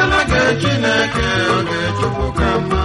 ichala oge Chineke oge Chukwu ka mma.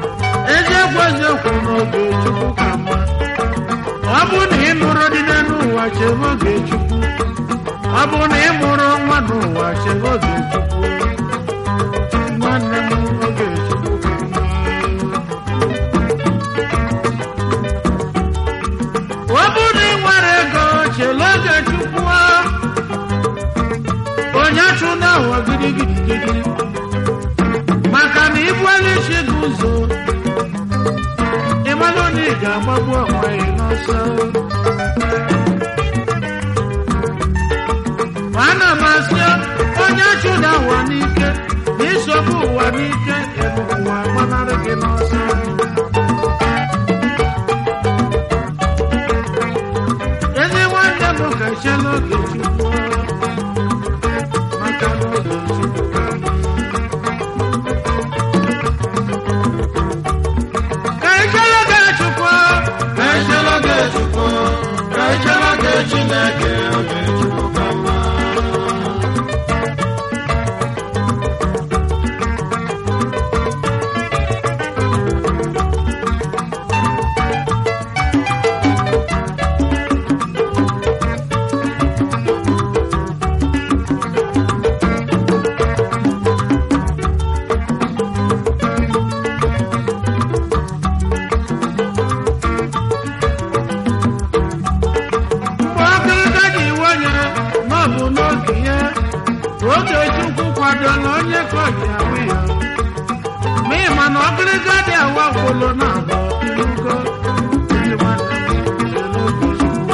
Eze kweze kwuno be Chukwu kama. Ọ bụ na ị nụrụ dị n'elu n'ụwa chebe oge Chukwu. Ọ bụ na ị mụrụ nwa n'ụwa chebe oge Chukwu. Nwanne m oge Chukwu ka mma. Ọ bụ na ị nwere ego chele oge Chukwu. Onye chụ n'ụwa gidigidi maka na ibuela isi gị ụzọ ịmalụ na ị ga-agbagbu onwe gị n'ọsọ. Ana m asị onye chụda ụwa n'ike na isogbu ụwa n'ike ebu ụwa gbanarị gị n'ọsọ. Ezi nwanne m ka chela oge Chukwu maka na oge Chukwu ka mma. Ka echela oge Chukwu, ka echela oge Chukwu, ka echela oge Chineke, oge Chukwu ka mma. Oge Chukwu kwadola onye ka ọ ji ahụ ya. Ma ị ma na ọgịrịga dị awa gwụlụ na abụọ ilugo ndị nwanne m chere oge Chukwu.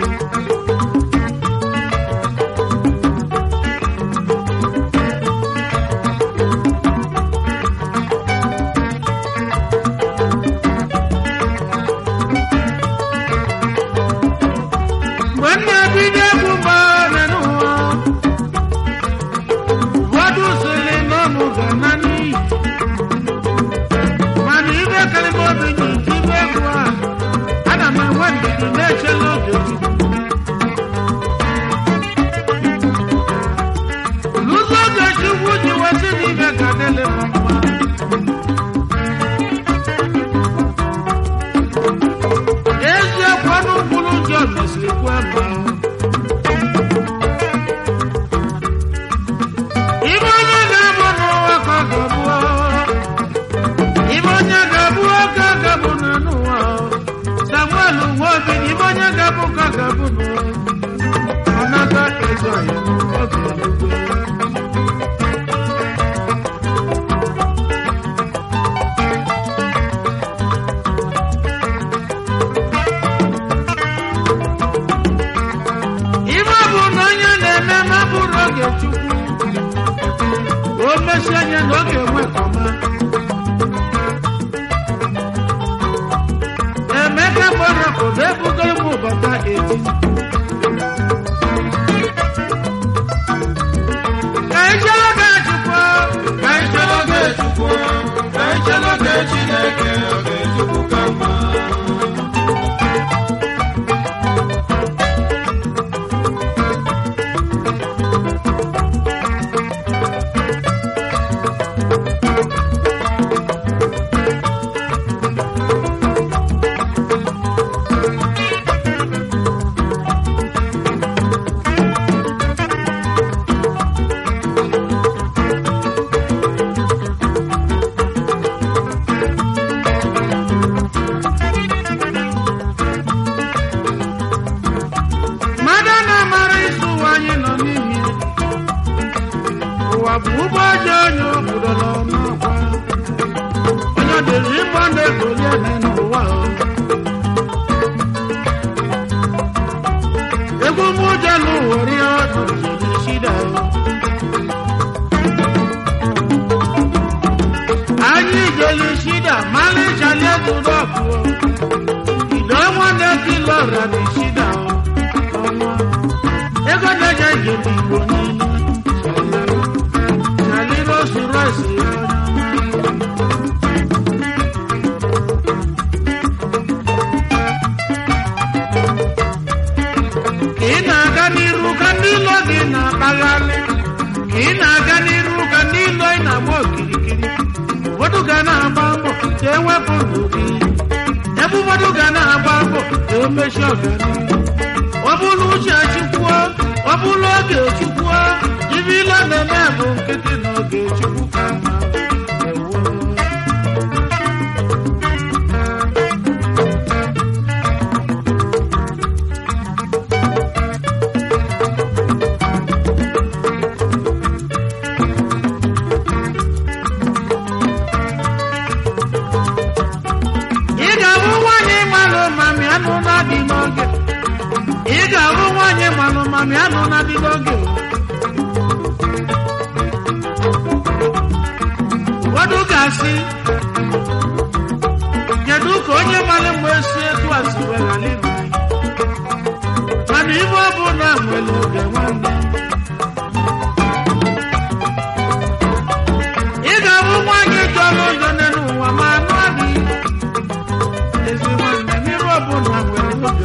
Mgbe m na-ebido egwu mgba n'ụwa sịrị na ọmụ ga na n'iyi mana ibe karịba obi ji ibe egwu a ana m enwe ndidi na-echela oge Chukwu. N'ụzọ oge Chukwu ji wesị na ibe ga-adịlị m mma. Eziokwu ọnụ mkpụrụ njọ mesịrị kwe mma. Emeka gbara obodo ebugoro m ụbọta eti. Ka echela oge Chukwu, ka echela oge Chukwu, ka echela oge Chineke, oge Chukwu ka mma. ọ bụrụ uche Chukwu ọ bụrụ oge Chukwu ibe ile na-eme bụ nkịtị na oge Chukwu ka mma. Mami anọ na dị n'oge ụfọdụ ga-asị kedu ka onye mara mgbe esi etu a si were ala Igbo mana ibe ọ bụ na nwere oge nwanne ị ga-abụ nwaanyị jọrọ ụjọ n'elu ụwa ma anụ adịghị ezi nwanne n'iru ọ bụ na nwere oge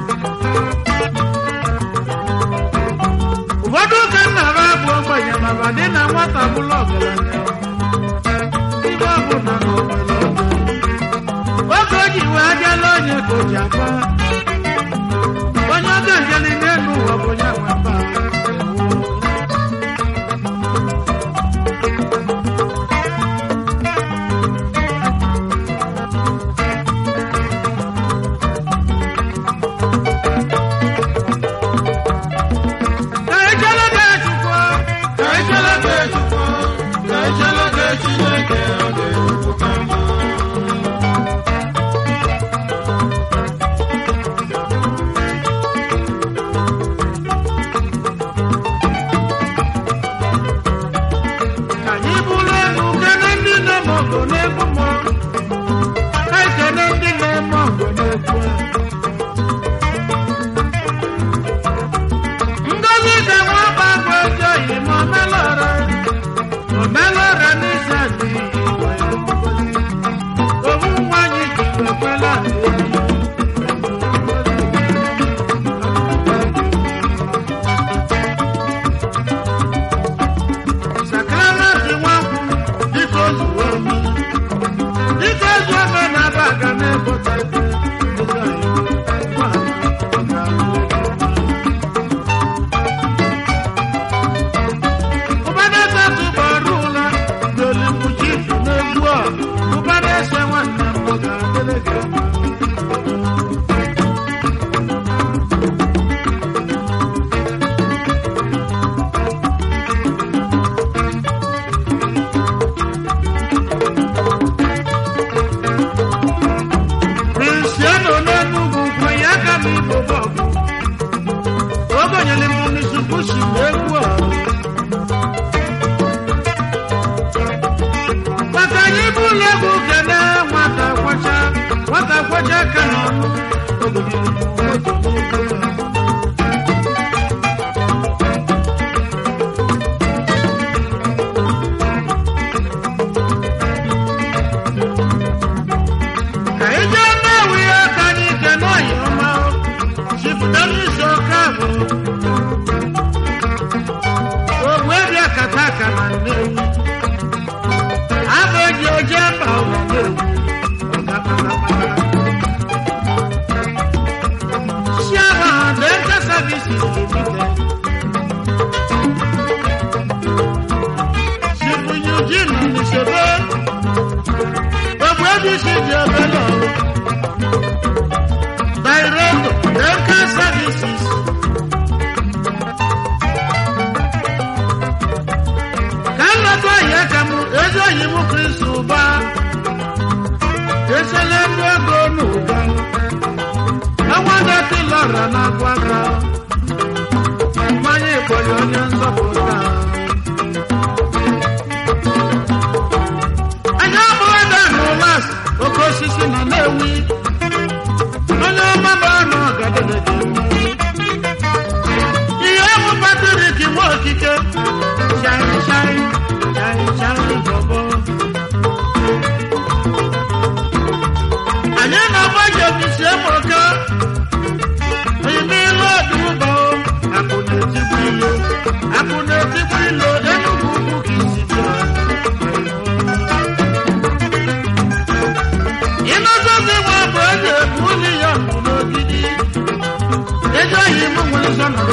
ụfọdụ ka nna ha bụ ogbenye maka dị na nwata bụrụ ọgaranya ibe ọ bụ na n'onwere oge o ji wee bịala onye ka o ji akpa onye ọ ga-ejeli n'elu ụwa bụ onye nwata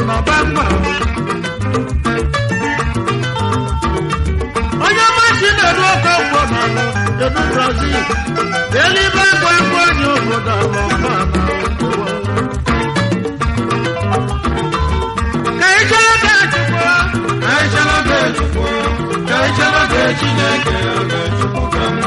na bangwa onye masị na-edu oke ụgbọ n'ala edu Brazil elibe ngwa onye obodo ala ọma na ka ichere ka Chukwu ka ichere ka Chineke oge Chukwu ka mma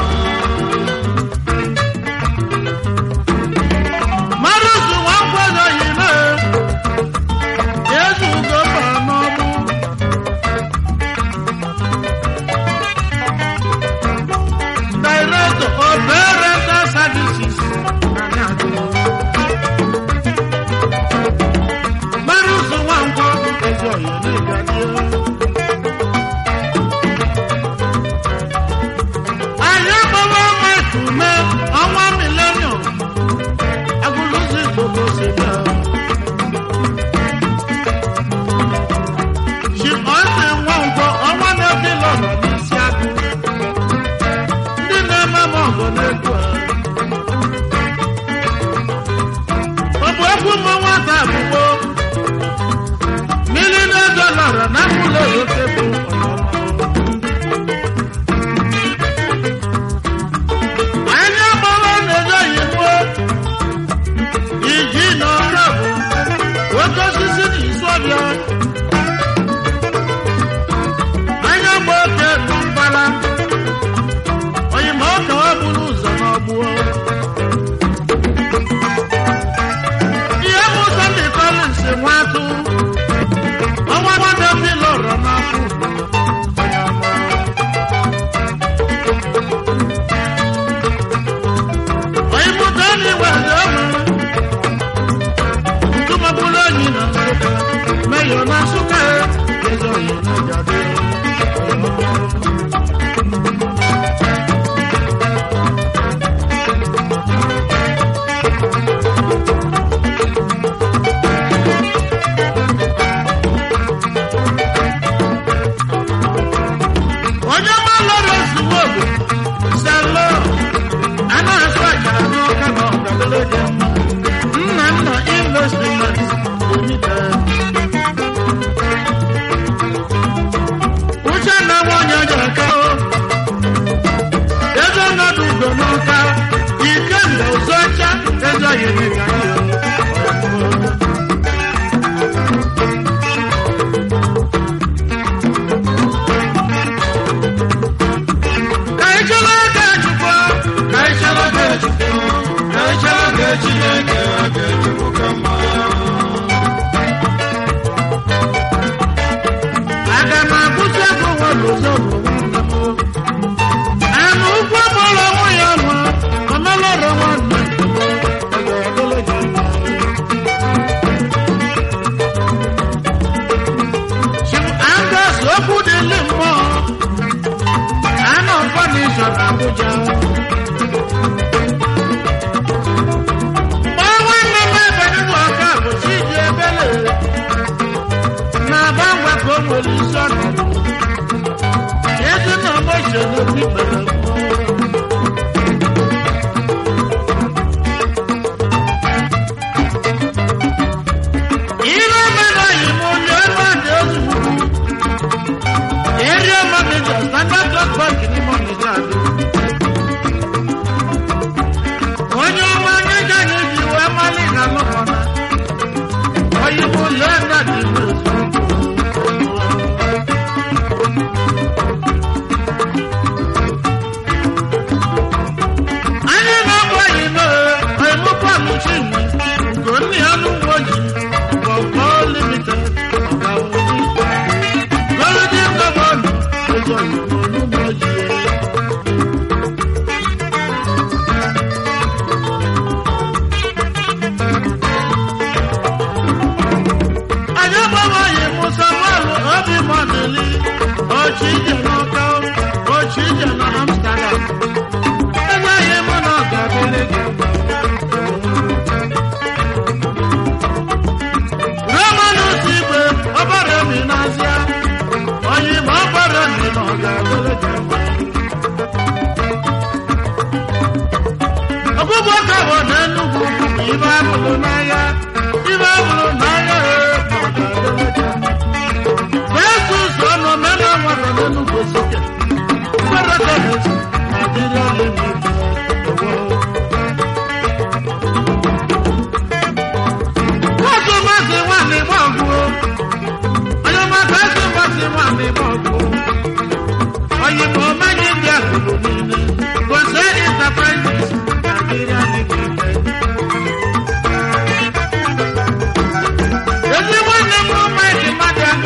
Iba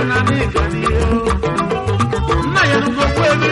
na n'ịga n'ihe nna ya nugokwu ebe